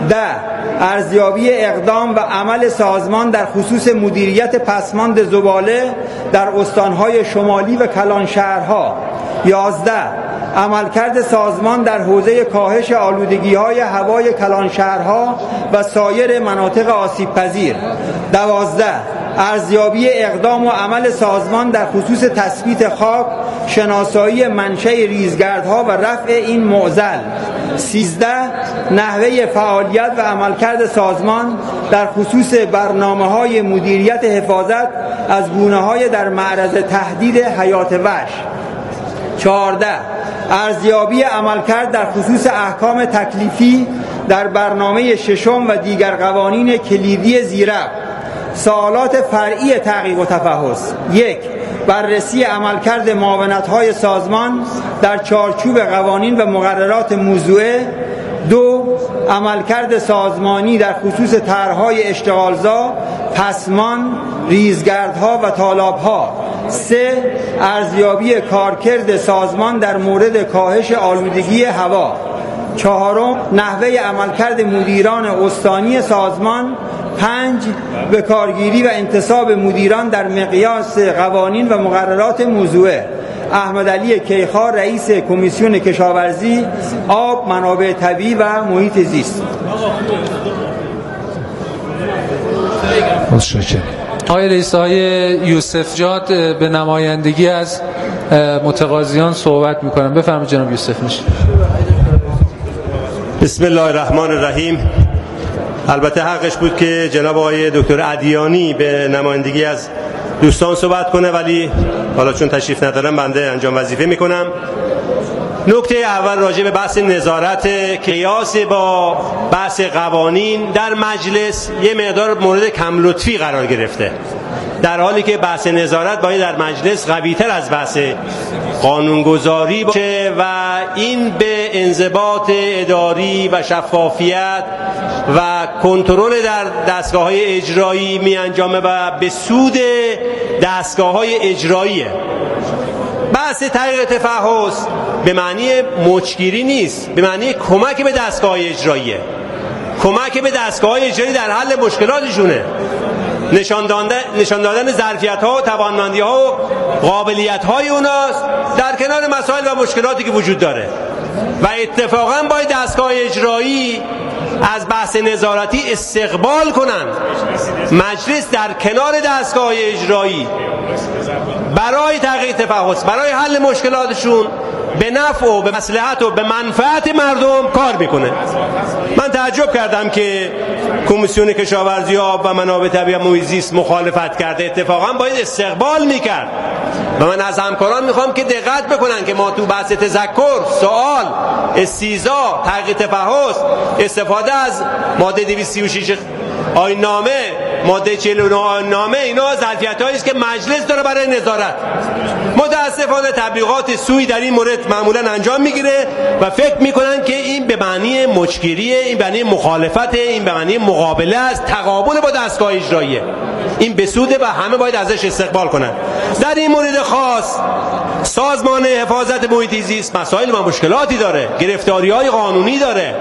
ارزیابی اقدام و عمل سازمان در خصوص مدیریت پسماند زباله در استانهای شمالی و کلانشهرها. 11 عملکرد سازمان در حوزه کاهش آلودگی‌های هوای کلانشهرها و سایر مناطق آسیب‌پذیر. 12 ارزیابی اقدام و عمل سازمان در خصوص تثبیت خاک، شناسایی منشأ ریزگردها و رفع این معضل. 13 نحوه فعالیت و عملکرد سازمان در خصوص برنامه‌های مدیریت حفاظت از گونه‌های در معرض تهدید حیات وحش. 14 ارزیابی عملکرد در خصوص احکام تکلیفی در برنامه ششم و دیگر قوانین کلیدی زیرا. سوالات فرعی تحقیق و تفحص: 1 بررسی عملکرد معاونت‌های سازمان در چارچوب قوانین و مقررات موضوعه. 2 عملکرد سازمانی در خصوص طرح‌های اشتغالزا، پسمان، ریزگردها و تالاب‌ها. 3 ارزیابی کارکرد سازمان در مورد کاهش آلودگی هوا. 4 نحوه عملکرد مدیران استانی سازمان. 5 به کارگیری و انتصاب مدیران در مقیاس قوانین و مقررات موضوعه. احمد علی کیخان، رئیس کمیسیون کشاورزی، آب، منابع طبیعی و محیط زیست. متشکرم. آقای رئیس، آقای یوسف جاد به نمایندگی از متقاضیان صحبت می‌کنم. بفرمایید جناب یوسف میشه. بسم الله الرحمن الرحیم. البته حقش بود که جناب آقای دکتر ادیانی به نمایندگی از دوستان صحبت کنه، ولی حالا چون تشریف ندارم بنده انجام وظیفه میکنم. نکته اول راجع به بحث نظارت قیاس با بحث قوانین در مجلس یه مقدار مورد کم لطفی قرار گرفته، در حالی که بحث نظارت باید در مجلس قوی‌تر از بحث قانونگذاری باشه و این به انضباط اداری و شفافیت و کنترل در دستگاه‌های اجرایی می انجامه و به سود دستگاه‌های اجراییه. بحث تحقیق تفحص به معنی مچگیری نیست، به معنی کمک به دستگاه اجراییه، کمک به دستگاه اجرایی در حل مشکلاتشونه، نشان دادن ظرفیت‌ها و توانمندی‌ها و قابلیت‌های اوناست در کنار مسائل و مشکلاتی که وجود داره. و اتفاقاً باید دستگاه اجرایی از بحث نظارتی استقبال کنن، مجلس در کنار دستگاه اجرایی برای تحقیق تفحص، برای حل مشکلاتشون به نفع و به مصلحت و به منفعت مردم کار میکنه. من تعجب کردم که کمیسیون کشاورزی آب و منابع طبیعی و محیط زیست مخالفت کرده، اتفاقا باید استقبال میکرد. و من از همکاران میخوام که دقت بکنن که ما تو بحث تذکر، سوال، استیضاح، تحقیق تفحص، استفاده از ماده 236 آیین‌نامه، ماده 49 آیین‌نامه، اینا ظرفیت‌هایی است که مجلس داره برای نظارت. متاسفانه تبلیغات سوی در این مورد معمولا انجام میگیره و فکر میکنن که این به معنی مچگیریه، این به معنی مخالفته، این به معنی مقابله است، تقابل با دستگاه اجراییه. این بسوده و همه باید ازش استقبال کنن. در این مورد خاص سازمان حفاظت محیط زیست مسائل و مشکلاتی داره، گرفتاری‌های قانونی داره.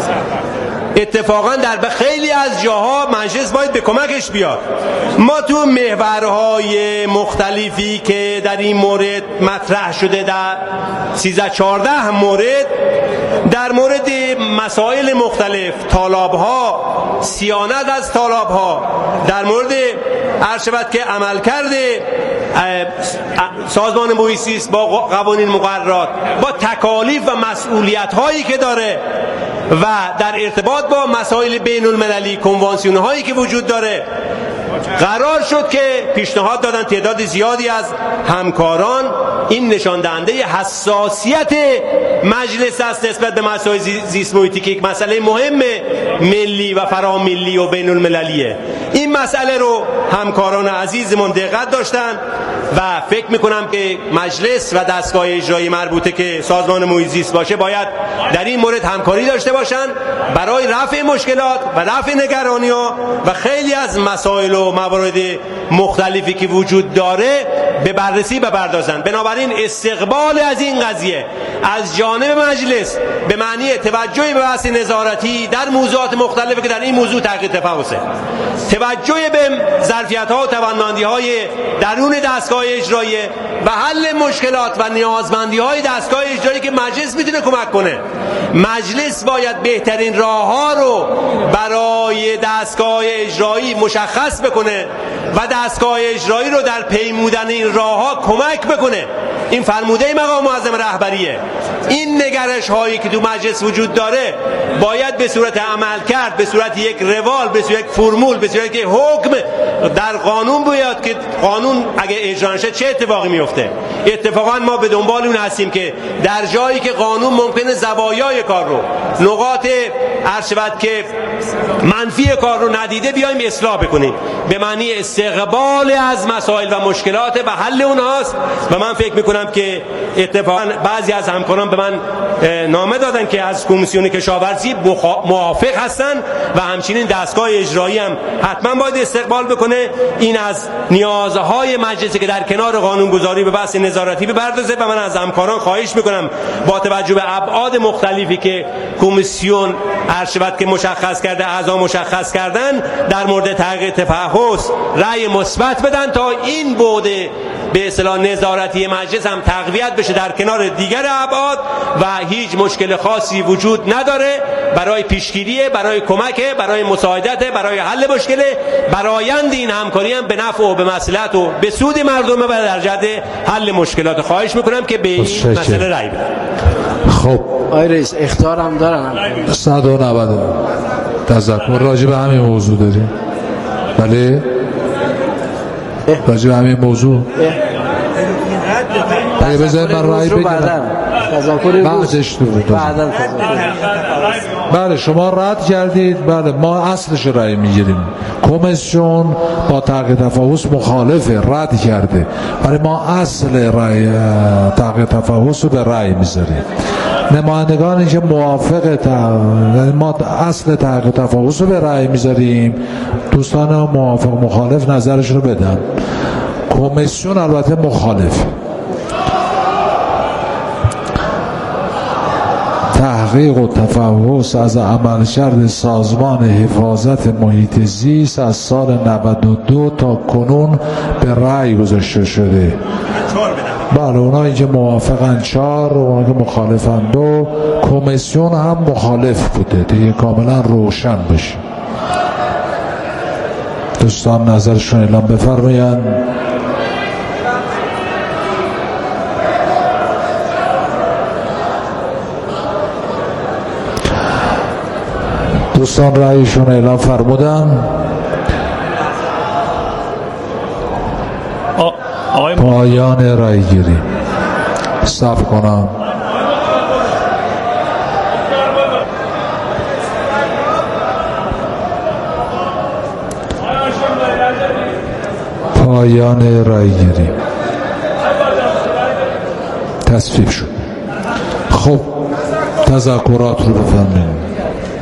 اتفاقا در خیلی از جاها مجلس باید به کمکش بیاد. ما تو محورهای مختلفی که در این مورد مطرح شده، در 13-14 مورد در مورد مسائل مختلف، طالاب‌ها، صیانت از طالاب‌ها، در مورد عرض شود که عملکرد سازمان محیط زیست با قوانین مقررات، با تکالیف و مسئولیت‌هایی که داره و در ارتباط با مسائل بین المللی، کنوانسیون هایی که وجود داره، قرار شد که پیشنهاد دادن تعداد زیادی از همکاران. این نشان دهنده حساسیت مجلس است نسبت به مسائل زیست محیطی که یک مسئله مهم ملی و فراملی و بین المللیه. این مسئله رو همکاران عزیزمون دقت داشتن و فکر میکنم که مجلس و دستگاه اجرایی مربوطه که سازمان محیط زیست باشه باید در این مورد همکاری داشته باشن برای رفع مشکلات و رفع نگرانی‌ها و خیلی از مسائل و موارد مختلفی که وجود داره به بررسی بپردازند. بنابراین استقبال از این قضیه از جانب مجلس به معنی توجه به بحث نظارتی در موضوعات مختلفی که در این موضوع تحقیق تفاوته، توجه به ظرفیت‌ها و توانمندی‌های درون دستگاه اجراییه و حل مشکلات و نیازمندی‌های دستگاه اجرایی که مجلس میتونه کمک کنه. مجلس باید بهترین راه‌ها رو برای دستگاه اجرایی مشخص بکنه و دستگاه اجرایی رو در پیمودن این راه‌ها کمک بکنه. این فرموده مقام معظم رهبریه. این نگرش هایی که تو مجلس وجود داره باید به صورت عمل کرد، به صورت یک روال، به صورت یک فرمول، به صورت یک حکم در قانون بیاد که قانون اگه اجرا نشه چه اتفاقی میفته. اتفاقا ما به دنبال اون هستیم که در جایی که قانون ممکنه زوایای کار رو، نقاط عرشبت که منفی کار رو ندیده بیایم اصلاح بکنیم، به معنی استقبال از مسائل و مشکلات و حل اونهاست. و من فکر میکنم که اتفاقا بعضی از همکاران به من نامه دادن که از کمیسیون کشاورزی موافق هستن و همچنین دستگاه اجرایی هم حتما باید استقبال بکنه. این از نیازهای مجلسی که در کنار قانونگذاری به بحث نظارتی بپردازه و من از همکاران خواهش میکنم با توجه به ابعاد مختلفی که کمیسیون ارشبت که مشخص کرده، اعضا مشخص کردن، در مورد تحقیق تفحص رأی مثبت بدن تا این بعد به اصطلاح نظارتی مجلس هم تقویت بشه در کنار دیگر ابعاد و هیچ مشکل خاصی وجود نداره برای پیشگیری، برای کمک، برای مساعدت، برای حل مشکل. برآیند این همکاری هم به نفع و به مصلحت و به سود مردم و در جهت حل مشکلات. خواهش میکنم که به این مسئله رأی بدن. خب آقای رئیس اخطار هم دارن. 190 تذکر راجع به همین موضوع داریم. بله راجع به همین موضوع اگه بذارید من رأی بگم بعدش بله شما رد کردید. بله ما اصلش رأی میگیریم. کمیسیون با تحقیق تفحص مخالفه، رد کرده، ولی ما اصل رأی تحقیق تفحص رو به رأی میذاریم. نمایندگانی که موافق ما اصل تحقیق تفحص رو به رأی میذاریم، دوستان موافق مخالف نظرش رو بدن. کمیسیون البته مخالف. تحقیق و تفحص از عملکرد سازمان حفاظت محیط زیست از سال 92 تا کنون به رأی گذاشته شده. بله اونایی که موافقن 4، اونایی که مخالفن 2. کمیسیون هم مخالف بوده دیگه، کاملا روشن بشه. دوستان نظرشون اعلام بفرمایند. دوستان رأیشون اعلام فرمودن. پایان رأی گیری. صبر کنم. پایان رأی گیری تصویب شد. خب تذکرات رو بفرمایید.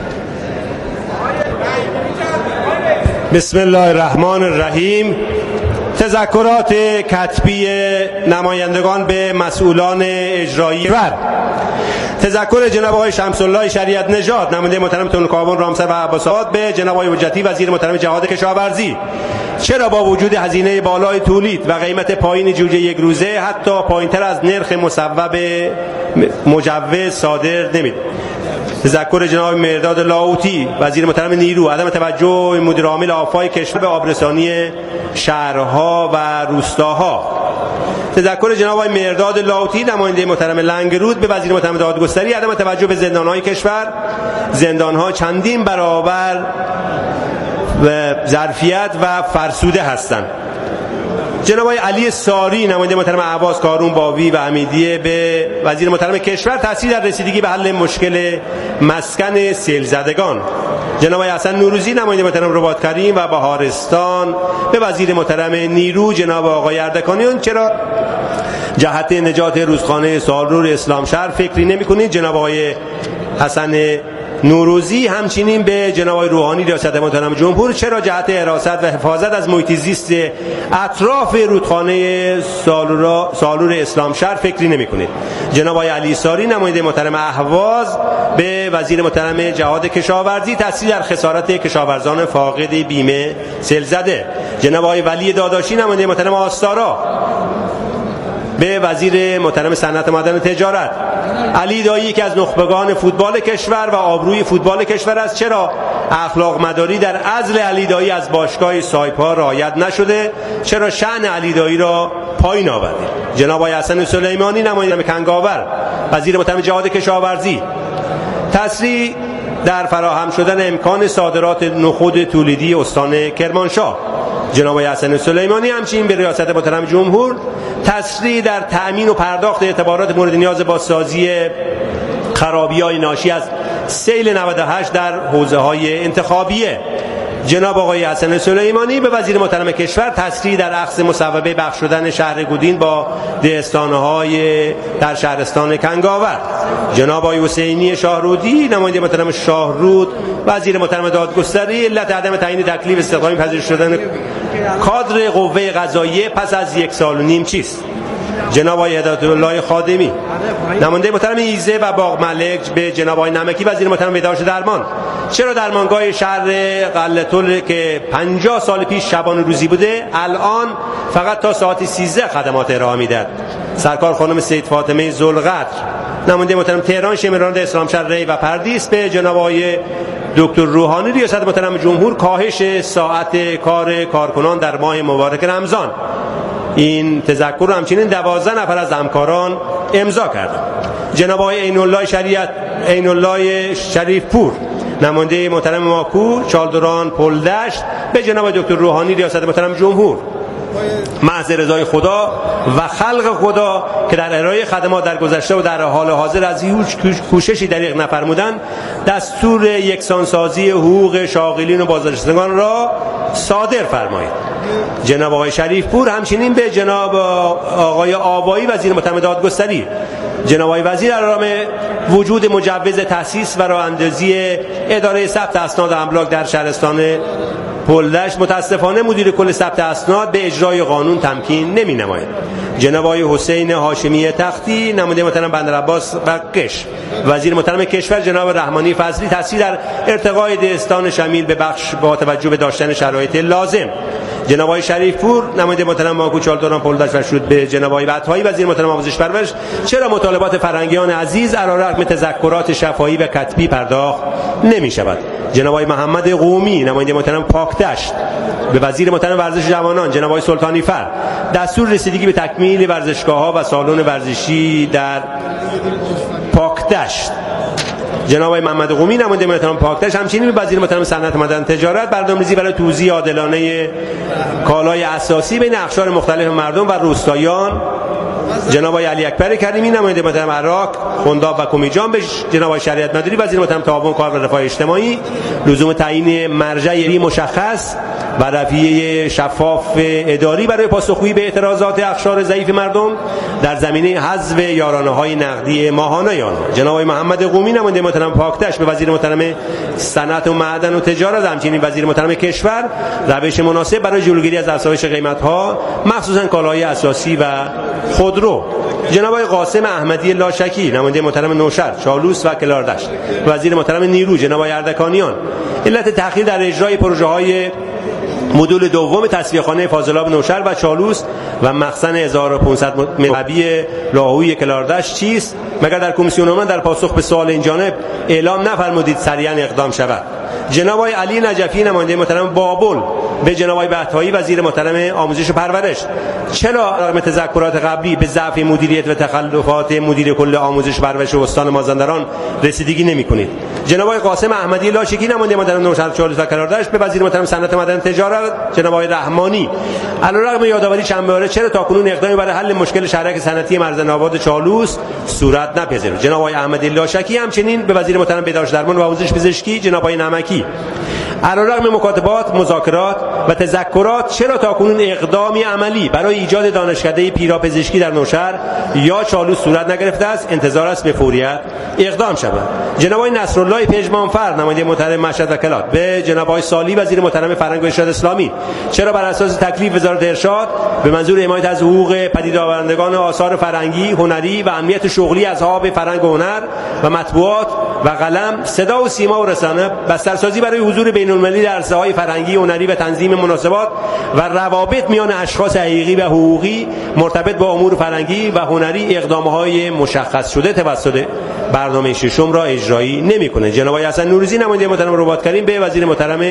بسم الله الرحمن الرحیم. تذکرات کتبی نمایندگان به مسئولان اجرایی. تذکر جناب آقای شمس الله شریعت نژاد نماینده محترم تونکابون رامسر و عباس‌آباد به جناب آقای حجتی وزیر محترم جهاد کشاورزی. چرا با وجود هزینه بالای تولید و قیمت پایین جوجه یک روزه حتی پایینتر از نرخ مصوب مجوز صادر نمید؟ تذکر جناب مرداد لاهوتی وزیر محترم نیرو عدم توجه مدیر عامل آفای کشور به آبرسانی شهرها و روستاها. تذکر جناب آقای مرداد لاهوتی نماینده محترم لنگرود به وزیر محترم دادگستری عدم توجه به زندانهای کشور. زندانها چندین برابر و ظرفیت و فرسوده هستند. جناب آقای علی ساری نماینده محترم اهواز کارون باوی و حمیدیه به وزیر محترم کشور تاثیر در رسیدگی به حل مشکل مسکن سیل زدگان. جناب آقای حسن نوروزی نماینده محترم رباط کریم و بهارستان به وزیر محترم نیرو جناب آقای اردکانیان چرا جهت نجات رودخانه سالرور اسلام شهر فکری نمی‌کنید؟ جناب آقای حسن نوروزی همچنین به جناب آقای روحانی ریاست محترم جمهور چرا جهت حراست و حفاظت از محیط زیست اطراف رودخانه سالور اسلام شهر فکری نمی‌کنید؟ جناب آقای علی ساری نماینده محترم اهواز به وزیر محترم جهاد کشاورزی تاثیر در خسارت کشاورزان فاقد بیمه سیل زده. جناب آقای ولی داداشی نماینده محترم آستارا به وزیر محترم صنعت و معدن و تجارت. علی دایی که از نخبگان فوتبال کشور و آبروی فوتبال کشور است، چرا اخلاق مداری در عزل علی دایی از باشگاه سایپا رعایت نشده؟ چرا شأن علی دایی را پایین آورده؟ جناب آقای حسن سلیمانی نماینده کنگاور وزیر محترم جهاد کشاورزی تسریع در فراهم شدن امکان صادرات نخود تولیدی استان کرمانشاه. جناب آقای حسن سلیمانی همچنین به ریاست محترم جمهور تسریع در تأمین و پرداخت اعتبارات مورد نیاز بازسازی خرابی‌های ناشی از سیل 98 در حوزه‌های انتخابیه. جناب آقای حسن سلیمانی به وزیر محترم کشور تسریع در اخذ مصوبه بخش شدن شهر گودین با دهستان‌های در شهرستان کنگاور. جناب آقای حسینی شاهرودی نماینده محترم شاهرود وزیر محترم دادگستری علت عدم تعیین تکلیف استخدامی پذیرش شدن کادر قوه قضاییه پس از 1.5 سال چیست؟ جناب آقای هدایت الله خادمی نماینده محترم ایزه و باغ ملک به جناب آقای نمکی وزیر محترم بهداشت درمان چرا درمانگاه شهر قلعه‌طل که 50 سال پیش شبانه روزی بوده الان فقط تا ساعت 13 خدمات ارائه میدهد؟ سرکار خانم سید فاطمه ذوالقدر نماینده محترم تهران شمران اسلامشهر ری و پردیس به جناب آقای دکتر روحانی ریاست محترم جمهور کاهش ساعت کار کارکنان در ماه مبارک رمضان. این تذکر رو همچنین 12 نفر از همکاران امضا کردند. جناب آقای عین الله شریف پور نماینده محترم ماکو چالدران پلدشت به جناب دکتر روحانی ریاست محترم جمهور محض رضای خدا و خلق خدا که در ارائه خدمات در گذشته و در حال حاضر از هیچ کوششی دریغ نفرمودند دستور یکسانسازی حقوق شاغلین و بازنشستگان را صادر فرمایید. جناب آقای شریف پور همچنین به جناب آقای آوایی وزیر محترم دادگستری جناب آقای وزیر علامه وجود مجوز تأسیس و راه‌اندازی اداره ثبت اسناد املاک در شهرستان پلدشت متاسفانه مدیر کل ثبت اسناد به اجرای قانون تمکین نمی‌نماید. جناب آقای حسین هاشمی تختی نماینده محترم بندرعباس و قش وزیر محترم کشور جناب رحمانی فضلی تاثیر در ارتقای دهستان شمیل به بخش با توجه به داشتن شرایط لازم. جناب آقای شریف پور نماینده محترم ماکو چالدران پلدشت و شد به جناب آقای بطحایی وزیر محترم آموزش پرورش چرا مطالبات فرهنگیان عزیز علیرغم تذکرات شفاهی و کتبی پرداخت نمی‌شود؟ جناب آقای محمد قومی نماینده محترم پاکدشت به وزیر محترم ورزش جوانان جناب آقای سلطانی فر دستور رسیدگی به تکمیل ورزشگاه‌ها و سالن ورزشی در پاکدشت. جناب آقای محمد قومی نماینده محترم پاکدشت همچنین به وزیر محترم صنعت و معدن تجارت برنامه‌ریزی برای توزیع عادلانه کالای اساسی بین اقشار مختلف مردم و روستاییان جناب آقای علی اکبر کریمی نماینده محترم عراق خنداب و کمیجان به جناب آقای شریعت مداری وزیر محترم تعاون کار و رفاه اجتماعی لزوم تعیین مرجعی مشخص و رفیع شفاف اداری برای پاسخگویی به اعتراضات اقشار ضعیف مردم در زمینه حذف یارانه‌های نقدی ماهانه آنها. جناب آقای محمد قومی نماینده محترم پاکدشت به وزیر محترم صنعت و معدن و تجارت همچنین وزیر محترم کشور روش مناسب برای جلوگیری از افزایش قیمت‌ها مخصوصا کالای اساسی و خودرو. جناب آقای قاسم احمدی لاشکی نماینده محترم نوشهر چالوس و کلاردشت وزیر محترم نیرو جناب آقای اردکانیان علت تأخیر در اجرای پروژه‌های مدول دوم تصفیه‌خانه فاضلاب نوشهر و چالوس و مخزن 1500 مربی لاهوی کلاردشت چیست؟ مگر در کمیسیون عمومی در پاسخ به سوال این جانب اعلام نفرمودید سریعا اقدام شود؟ جناب آقای علی نجفی نماینده محترم بابل به جناب آقای بطحایی وزیر محترم آموزش و پرورش چرا رغم تذکرات قبلی به ضعف مدیریت و تخلفات مدیر کل آموزش و پرورش استان مازندران رسیدگی نمی‌کنید؟ جناب آقای قاسم احمدی لاشکی نماینده محترم نوشهر چالوس و کلاردشت به وزیر محترم صنعت و معدن تجارت جناب آقای رحمانی علیرغم یادآوری چند باره چرا تاکنون اقدامی برای حل مشکل شهرک صنعتی مرزن‌آباد چالوس صورت نپذیرفت؟ جناب آقای احمدی لاشکی همچنین به وزیر محترم بهداشت درمان و آموزش پزشکی جناب آقای نمکی علیرغم مکاتبات، مذاکرات و تذکرات چرا تاکنون اقدامی عملی برای ایجاد دانشکده پیراپزشکی در نوشهر یا چالوس صورت نگرفته است؟ انتظار است به فوریت اقدام شود. جناب آقای نصرالله پژمانفر نماینده محترم مشهد و کلات به جناب آقای سالی وزیر محترم فرهنگ و ارشاد اسلامی چرا بر اساس تکلیف وزارت ارشاد به منظور حمایت از حقوق پدید آورندگان آثار فرهنگی، هنری و امنیت شغلی اصحاب فرهنگ و هنر و مطبوعات و قلم، صدا و سیما و رسانه بسترسازی برای حضور بین‌المللی در عرصه‌های فرهنگی، هنری و تنظیم مناسبات و روابط میان اشخاص حقیقی و حقوقی مرتبط با امور فرهنگی و هنری اقدام‌های مشخص شده توسط برنامه ششم را اجرایی نمی‌کنه. جناب آقای حسن نوروزی نماینده محترم رباط کریم به وزیر محترم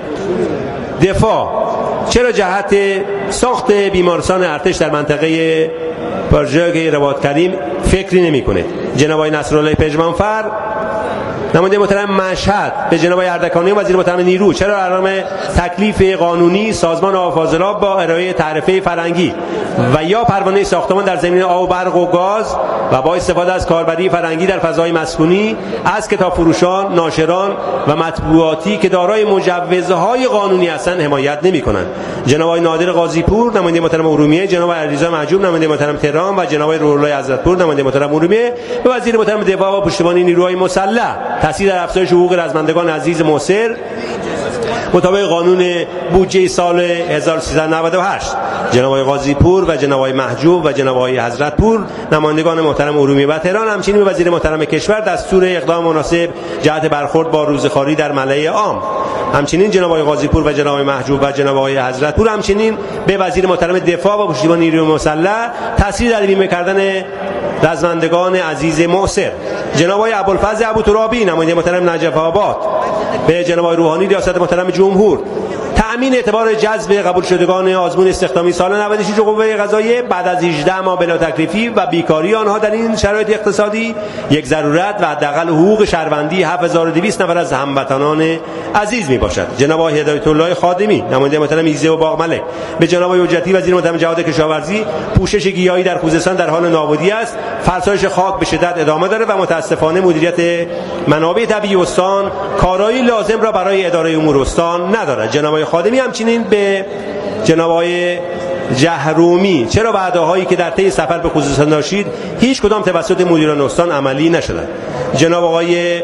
دفاع چرا جهت ساخت بیمارستان ارتش در منطقه پرژاگ رباط کریم فکری نمی‌کنه؟ جناب آقای نصرالله پژمانفر نماینده محترم مشهد به جناب آقای اردکانی وزیر محترم نیرو چرا علاوه تکلیف قانونی سازمان آب و فاضلاب با ارائه تعرفه فرهنگی و یا پروانه ساختمان در زمینه آب و برق و گاز و با استفاده از کاربری فرهنگی در فضای مسکونی از کتاب فروشان، ناشران و مطبوعاتی که دارای مجوزهای قانونی هستند حمایت نمی‌کنند؟ جناب آقای نادر قاضی‌پور نماینده محترم ارومیه، جناب آقای علیرضا محجوب نماینده محترم تهران و جناب آقای روح الله حضرت‌پور نماینده محترم ارومیه به وزیر محترم دفاع و پشتیبانی نیروهای مسلح تاثیر در افزایش حقوق رزمندگان عزیز مؤثر مطابق قانون بودجه سال 1398. جناب آقای قاضی‌پور و جناب آقای محجوب و جناب آقای حضرت‌پور نمایندگان محترم ارومیه و تهران همچنین به وزیر محترم کشور دستور اقدام مناسب جهت برخورد با روزخواری در ملأ عام. همچنین جناب آقای قاضی‌پور و جناب آقای محجوب و جناب آقای حضرت‌پور همچنین به وزیر محترم دفاع و پشتیبانی نیروی مسلح تسهیل در بیمه کردن رزمندگان عزیز مؤثر. جناب آقای ابوالفضل ابوترابی نماینده محترم نجف آباد به جناب آقای روحانی ریاست محترم جمهور تأمین اعتبار جذب قبول شدگان آزمون استخدامی سال 96 قوه قضاییه بعد از 18 ماه بلا تکلیفی و بیکاری آنها در این شرایط اقتصادی یک ضرورت و حداقل حقوق شهروندی 7200 نفر از هموطنان عزیز می باشد. جناب آقای هدایت الله خادمی نماینده محترم ایزه و باغملک به جناب آقای حجتی وزیر محترم جهاد کشاورزی پوشش گیاهی در خوزستان در حال نابودی است، فرسایش خاک به شدت ادامه داره و متاسفانه مدیریت منابع طبیعی استان کارایی لازم را برای اداره امور استان ندارد. جناب خادمی همچنین به جناب آقای جهرومی چرا وعده‌هایی که در طی سفر به خوزستان داشتید هیچ کدام توسط مدیران استان عملی نشدند؟ جناب آقای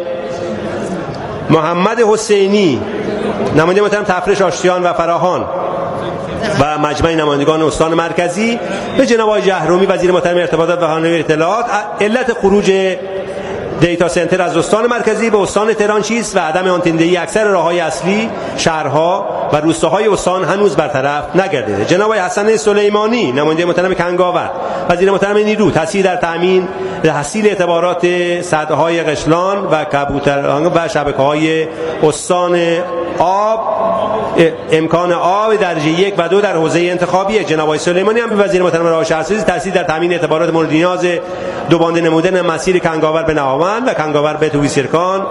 محمد حسینی نماینده محترم تفرش آشتیان و فراهان و مجمع نمایندگان استان مرکزی به جناب آقای جهرومی وزیر محترم ارتباطات و هنر اطلاعات علت خروج دیتا سنتر از استان مرکزی به استان تهران چیست و عدم آنتندهی اکثر راههای اصلی شهرها و روستاهای استان هنوز برطرف نگردیده؟ جناب آقای حسن سلیمانی نماینده محترم کنگاور وزیر محترم نیرو تاثیر در تامین تحصیل اعتبارات سدهای قشلان و کبوتران و شبکه‌های استان آب امکان آب درجه 1 و 2 در حوزه انتخابی. جناب آقای سلیمانی هم به وزیر محترم راه شهرسازی تاثیر در تامین اعتبارات مورد نیاز دو بانده نمودن مسیر کنگاور به نهاوند و کنگاور به تویسرکان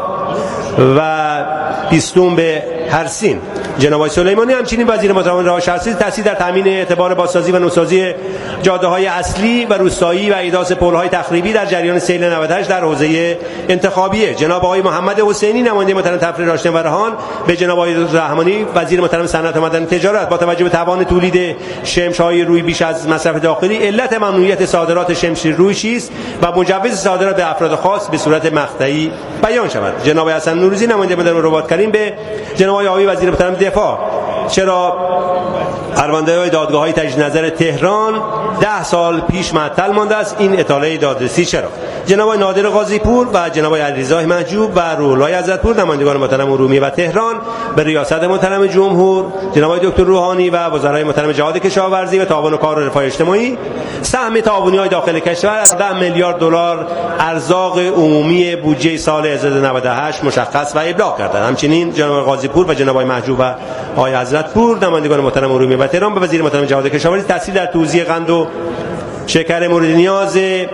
و بیستون به هرسین. جناب آقای سلیمانی همچنین وزیر محترم راه شهرسازی تاثیر در تامین اعتبار بازسازی و نوسازی جاده‌های اصلی و روستایی و ایداس پل‌های تخریبی در جریان سیل 98 در حوزه انتخابیه. جناب آقای محمد حسینی نماینده محترم تفریر آشتیان و رهان به جناب آقای رحمانی وزیر محترم صنعت و مدنی تجارت با توجه به توان تولید شمش‌های روی بیش از مصرف داخلی علت ممنوعیت صادرات شمش روی چیست و مجوز صادرات به افراد خاص به صورت مقطعی بیان شود؟ جناب حسن نوروزی نماینده محترم رباط کریم به جناب آقای وزیر محترم دفاع چرا پرونده‌های دادگاه‌های تجدید نظر تهران 10 سال پیش معطل مانده است؟ این اطلاع دادرسی چرا؟ جناب آقای نادر قاضی‌پور و جناب آقای علیرضا محجوب و روح الله حضرت‌پور نمایندگان محترم ارومیه و تهران به ریاست محترم جمهور، جناب آقای دکتر روحانی و وزرای محترم جهاد کشاورزی و تعاون و کار و رفاه اجتماعی سهم تعاونی‌های داخل کشور از 10 میلیارد دلار ارزاق عمومی بودجه سال 1998 مشخص و ابلاغ کردند. همچنین جناب آقای قاضی‌پور و جناب آقای محجوب و آقای حضرت‌پور نمایندگان محترم ارومیه و تهران به وزیر محترم جهاد کشاورزی تاثیر در توزیع قند و شکر مورد نیاز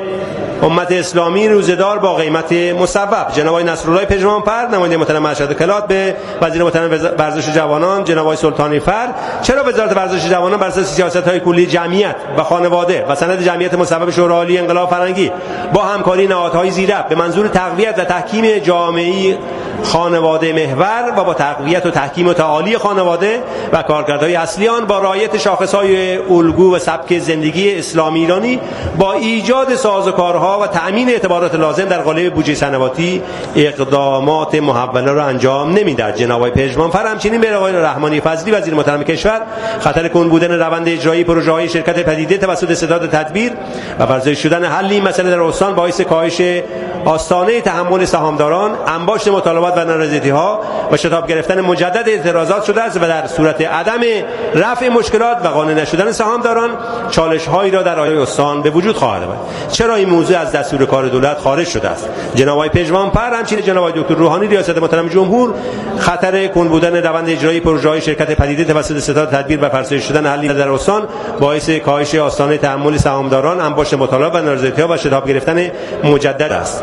امت اسلامی روزدار با قیمت مصوب. جناب آقای نصرالله پژمانفر نماینده محترم مشهد و کلات به وزیر محترم ورزش جوانان جناب آقای سلطانی فر چرا وزارت ورزش جوانان بر اساس سیاست‌های کلی جمعیت و خانواده و سند جمعیت مصوب شورای عالی انقلاب فرهنگی با همکاری نهادهای زیررأس به منظور تقویت و تحکیم جامعه خانواده محور و با تقویت و تحکیم و تعالی خانواده و کارکردهای اصلی آن با رعایت شاخصهای الگو و سبک زندگی اسلامی ایرانی با ایجاد سازوکارها و تأمین اعتبارات لازم در قالب بودجه سنواتی اقدامات محوله را انجام نمی‌دهد. جناب آقای پژمانفر همچنین به آقای رحمانی فضلی وزیر محترم کشور خطر کند بودن روند اجرایی پروژه‌های شرکت پدیده توسط ستاد تدبیر و فرضی شدن حل این مسئله در استان باعث کاهش آستانه تحمل سهامداران، انباشت مطالبات و نارضایتی‌ها و شتاب گرفتن مجدد اعتراضات شده است و در صورت عدم رفع مشکلات و قانع نشدن سهامداران چالش‌هایی را در آینده استان به وجود خواهد آورد. چرا این موضوع از دستور کار دولت خارج شده است؟ جناب آقای پژمانفر همچنین جناب آقای دکتر روحانی ریاست محترم جمهور خطر کند بودن روند اجرایی پروژه‌های شرکت پدیده توسط ستاد تدبیر و فرسایش شدن حل در استان باعث کاهش آستانه تحمل سهامداران، انباشت مطالبات و نارضایتی‌ها و شتاب گرفتن مجدد است.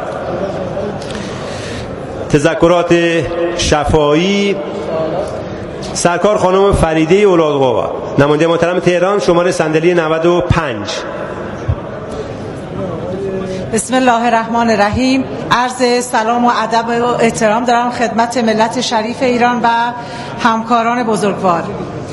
تذکرات شفاهی سرکار خانم فریده اولادقوا نماینده محترم تهران شماره صندلی 95. بسم الله الرحمن الرحیم. عرض سلام و ادب و احترام دارم خدمت ملت شریف ایران و همکاران بزرگوار.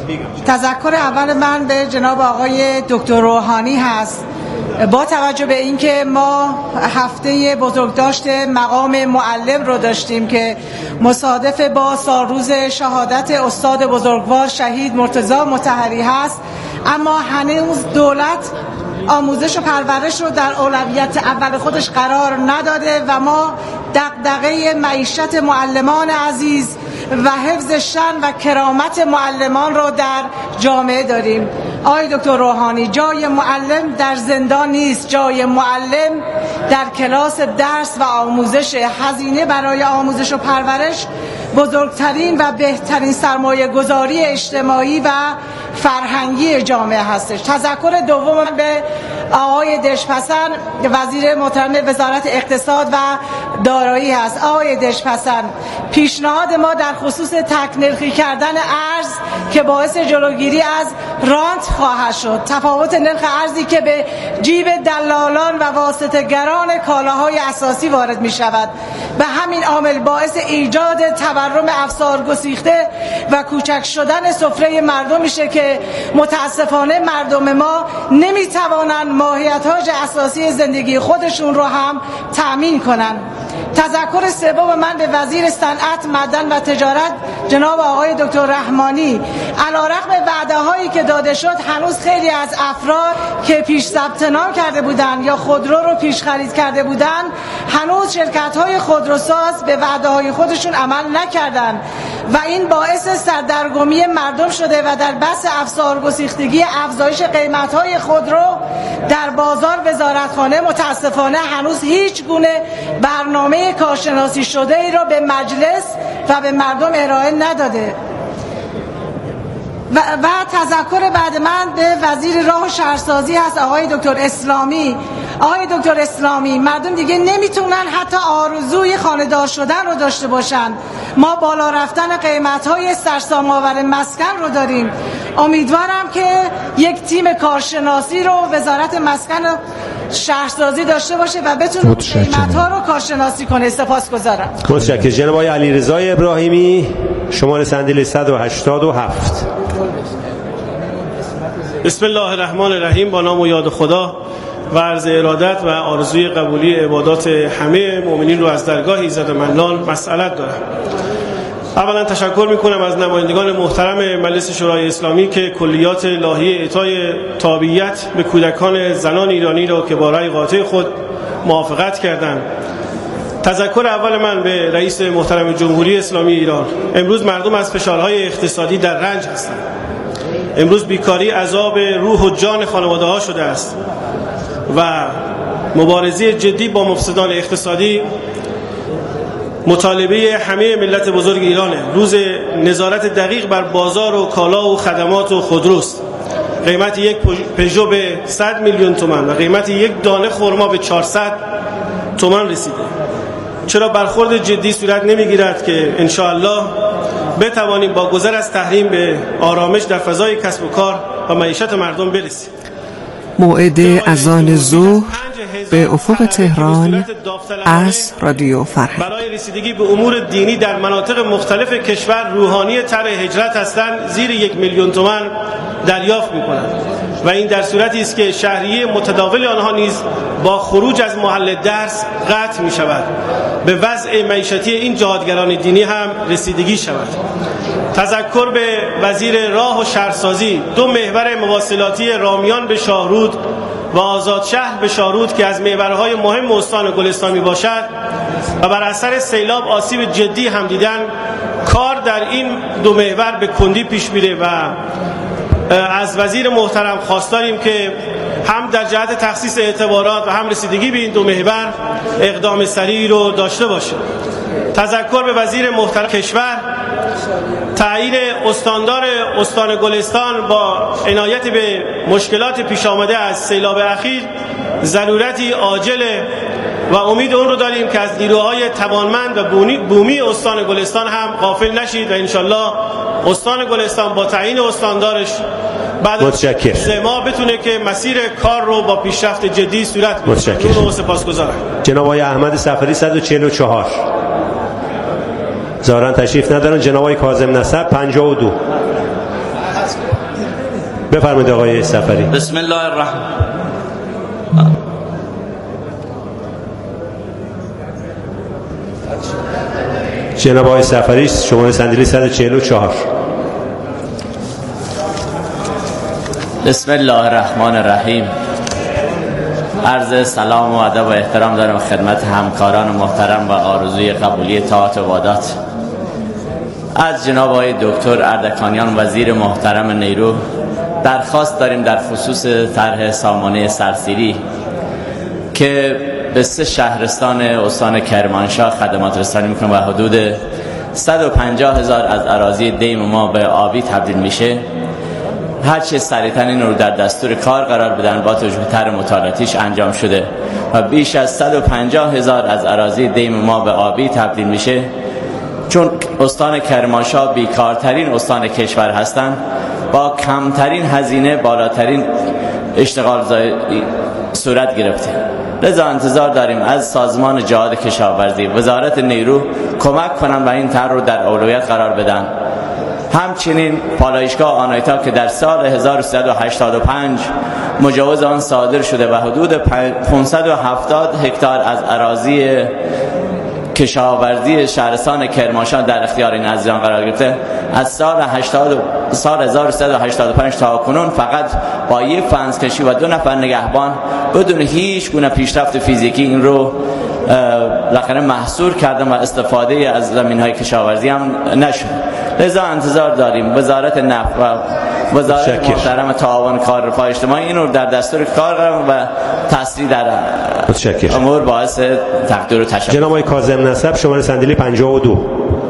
تذکر اول من به جناب آقای دکتر روحانی هست. با توجه به اینکه ما هفته بزرگداشت مقام معلم رو داشتیم که مصادف با سالروز شهادت استاد بزرگوار شهید مرتضی مطهری هست، اما هنوز دولت آموزش و پرورش رو در اولویت اول خودش قرار نداده و ما دغدغه معیشت معلمان عزیز و حفظ شأن و کرامت معلمان رو در جامعه داریم. آقای دکتر روحانی، جای معلم در زندان نیست، جای معلم در کلاس درس و آموزش. هزینه برای آموزش و پرورش بزرگترین و بهترین سرمایه گذاری اجتماعی و فرهنگی جامعه هستش. تذکر دوم به آقای دشپسند وزیر محترم وزارت اقتصاد و دارایی هست. آقای دشپسند، پیشنهاد ما در خصوص تکنرخی کردن ارز که باعث جلوگیری از رانت خواهد شد، تفاوت نرخ ارزی که به جیب دلالان و واسطه‌گران کالاهای اساسی وارد می شود، به همین عامل باعث ایجاد تورم افسار گسیخته و کوچک شدن سفره مردم میشه که متاسفانه مردم ما نمیتوانند ماهیت‌های اساسی زندگی خودشون رو هم تأمین کنن. تذکر سوم من به وزیر صنعت، معدن و تجارت جناب آقای دکتر رحمانی، علیرغم وعده‌هایی که داده شد هنوز خیلی از افراد که پیش ثبت نام کرده بودند یا خودرو رو پیش خرید کرده بودند هنوز شرکت‌های خودروساز به وعده‌های خودشون عمل نکردند و این باعث سردرگمی مردم شده و در بحث افسار گسیختگی افزایش قیمت‌های خودرو در بازار وزارتخانه متاسفانه هنوز هیچ گونه برنامه کارشناسی شده ای را به مجلس و به مردم ارائه نداده. و تذکر بعد من به وزیر راه و شهرسازی هست آقای دکتر اسلامی. آقای دکتر اسلامی، مردم دیگه نمیتونن حتی آرزوی خانه‌دار شدن رو داشته باشن. ما بالا رفتن قیمت‌های سرسام‌آور مسکن رو داریم. امیدوارم که یک تیم کارشناسی رو وزارت مسکن و شهرسازی داشته باشه و بتونه قیمت‌ها رو کارشناسی کنه. سپاسگزارم. متشکرم. جناب آقای علیرضا ابراهیمی شماره صندلی 187. بسم الله الرحمن الرحیم. با نام و یاد خدا و عرض ارادت و آرزوی قبولی عبادات همه مؤمنین رو از درگاه ایزد منان مسئلت دارم. اولا تشکر میکنم از نمایندگان محترم مجلس شورای اسلامی که کلیات لایحه اعطای تابعیت به کودکان زنان ایرانی را که با رأی قاطع خود موافقت کردند. تذکر اول من به رئیس محترم جمهوری اسلامی ایران. امروز مردم از فشارهای اقتصادی در رنج هستند. امروز بیکاری عذاب روح و جان خانواده ها شده است و مبارزه جدی با مفسدان اقتصادی مطالبه همه ملت بزرگ ایرانه. روز نظارت دقیق بر بازار و کالا و خدمات و خودروست. قیمت یک پژو به 100 میلیون تومان و قیمت یک دانه خرما به 400 تومان رسیده. چرا برخورد جدی صورت نمیگیرد که انشاءالله بتوانیم با گذر از تحریم به آرامش در فضای کسب و کار و معیشت مردم برسیم؟ موعد اذان ظهر به افق تهران از رادیو فرهنگ. برای رسیدگی به امور دینی در مناطق مختلف کشور روحانی طرح هجرت هستند زیر 1 میلیون تومان دریافت می‌کنند و این در صورتی است که شهریه متداول آنها نیز با خروج از محل درس قطع می‌شود. به وضع معیشتی این جهادگران دینی هم رسیدگی شود. تذکر به وزیر راه و شهرسازی 2 محور مواصلاتی رامیان به شاهرود و آزادشهر به شاهرود که از محورهای مهم استان گلستان می باشد و بر اثر سیلاب آسیب جدی هم دیدن، کار در این 2 محور به کندی پیش میره و از وزیر محترم خواستاریم که هم در جهت تخصیص اعتبارات و هم رسیدگی به این 2 محور اقدام سریعی رو داشته باشه. تذکر به وزیر محترم کشور تعیین استاندار استان گلستان با عنایت به مشکلات پیش آمده از سیلاب اخیر ضرورتی عاجله و امید اون رو داریم که از نیروهای توانمند و بومی استان گلستان هم غافل نشید و انشالله استان گلستان با تعیین استاندارش بعد از 3 ماه بتونه که مسیر کار رو با پیشرفت جدی صورت بده. متشکرم. سپاسگزارم. جناب آقای احمد صفری 144 ظاهرا تشریف ندارن. جناب آقای کاظم نسب 52. بفرمایید آقای صفری. بسم الله الرحمن. جناب آقای صفری شماره صندلی 144. بسم الله الرحمن الرحیم. عرض سلام و ادب و احترام دارم خدمت همکاران محترم و آرزوی قبولی طاعات و عبادات. از جناب آقای دکتر اردکانیان وزیر محترم نیرو درخواست داریم در خصوص طرح سامانه سرسیری که به 3 شهرستان استان کرمانشاه خدمات رسانی میکنه و حدود 150,000 از اراضی دیم ما به آبی تبدیل میشه. هر چه سریعتر این رو در دستور کار قرار بدن با توجه به طرح مطالعاتیش انجام شده و بیش از 150,000 از اراضی دیم ما به آبی تبدیل میشه. چون استان کرمانشاه بیکارترین استان کشور هستند، با کمترین هزینه بالاترین اشتغال صورت گرفته. لذا انتظار داریم از سازمان جهاد کشاورزی وزارت نیرو کمک کنن و این طرح رو در اولویت قرار بدن. همچنین پالایشگاه آنایتا که در سال 1385 مجوز آن صادر شده و حدود 570 هکتار از اراضی کشاورزی شهرستان کرمانشاه در اختیار این عزیزان قرار گرفته، از سال 1385 تا کنون فقط با 1 فنسکشی و 2 نفر نگهبان بدون هیچ گونه پیشرفت فیزیکی این رو لقنه محصور کردن و استفاده از زمین‌های کشاورزی هم نشد. لذا انتظار داریم وزارت نفت و وزارت محترم تعاون کار رفاه اجتماعی این رو در دستور کار قرار و تسریع در امور باعث تقدیر و تشکر. جناب آقای کاظم نسب شماره صندلی 52.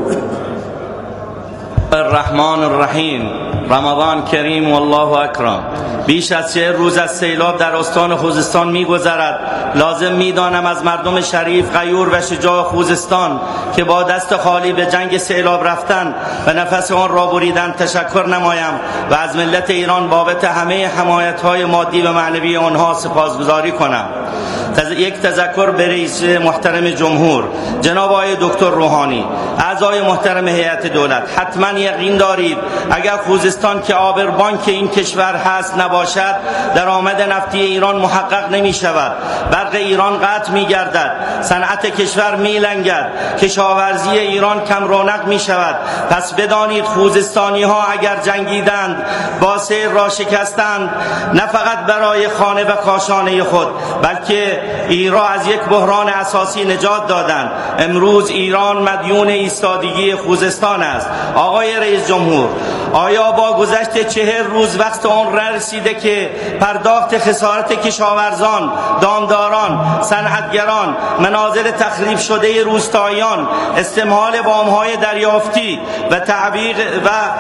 الرحمن الرحیم. رمضان کریم والله اکرم. بیش از 40 روز از سیلاب در استان خوزستان می‌گذرد. لازم می‌دانم از مردم شریف، غیور و شجاع خوزستان که با دست خالی به جنگ سیلاب رفتن و نفس آن را بریدن تشکر نمایم و از ملت ایران بابت همه حمایت‌های مادی و معنوی آنها سپاسگزاری کنم. یک تذکر به رئیس محترم جمهور جناب آقای دکتر روحانی، اعضای محترم هیئت دولت، حتما یقین دارید اگر خوزستان که آبربانک این کشور هست نباشد درآمد نفتی ایران محقق نمی شود، برق ایران قطع می گردد، صنعت کشور می لنگد، کشاورزی ایران کم رونق می شود. پس بدانید خوزستانی ها اگر جنگیدند با سیل را شکستند نه فقط برای خانه و کاشانه خود بلکه ایران از یک بحران اساسی نجات دادند. امروز ایران مدیون ایستادگی خوزستان است. آقای رئیس جمهور، آیا با گذشت 40 روز وقت آن رسیده که پرداخت خسارت کشاورزان، دامداران، صنعتگران، منازل تخریب شده روستاییان، استمهال وام‌های دریافتی و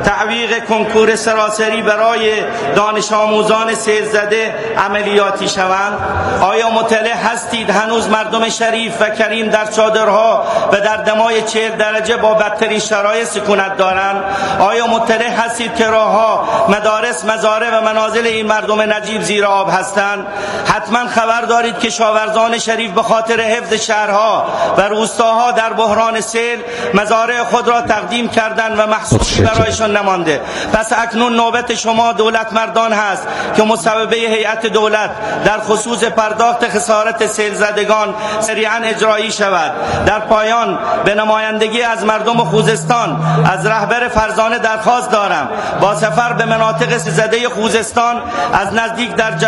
تعویق کنکور سراسری برای دانش آموزان سیل زده عملیاتی شوند؟ آیا مطلع هستید هنوز مردم شریف و کریم در چادرها و در دمای 40 درجه با بدترین شرایط سکونت دارند؟ آیا مطلع هستید که راهها، مدارس، مزارع و منازل این مردم نجیب زیر آب هستند؟ حتما خبر دارید که شاورزان شریف به خاطر حفظ شهرها و روستاها در بحران سیل مزارع خود را تقدیم کردند و محصولی برایشان نمانده. پس اکنون نوبت شما دولت مردان هست که مصوبه هیئت دولت در خصوص پرداخت خسارت سیل زدگان سریعا اجرایی شود. در پایان به نمایندگی از مردم خوزستان از رهبر فرزانه درخواست دارم با سفر به مناطق سیل زده خوزستان از نزدیک در